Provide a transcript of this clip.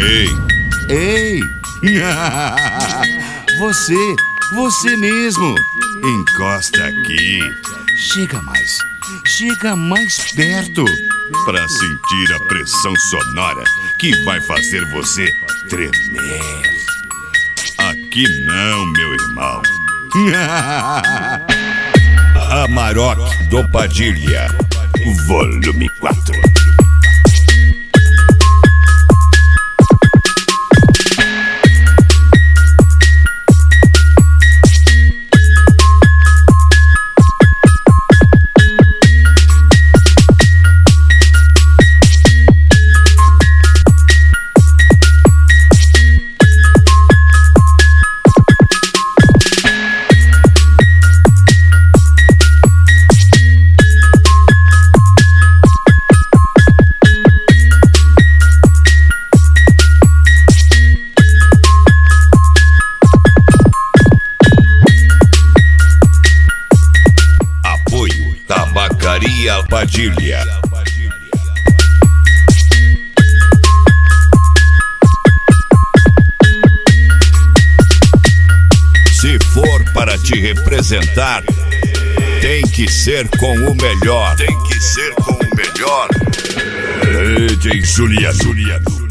Ei! Você mesmo! Encosta aqui. Chega mais perto para sentir a pressão sonora que vai fazer você tremer. Aqui não, meu irmão. Amarok do Padilha, Volume 4. Tabacaria Padilha. Se for para te representar, tem que ser com o melhor. DJ Juliano.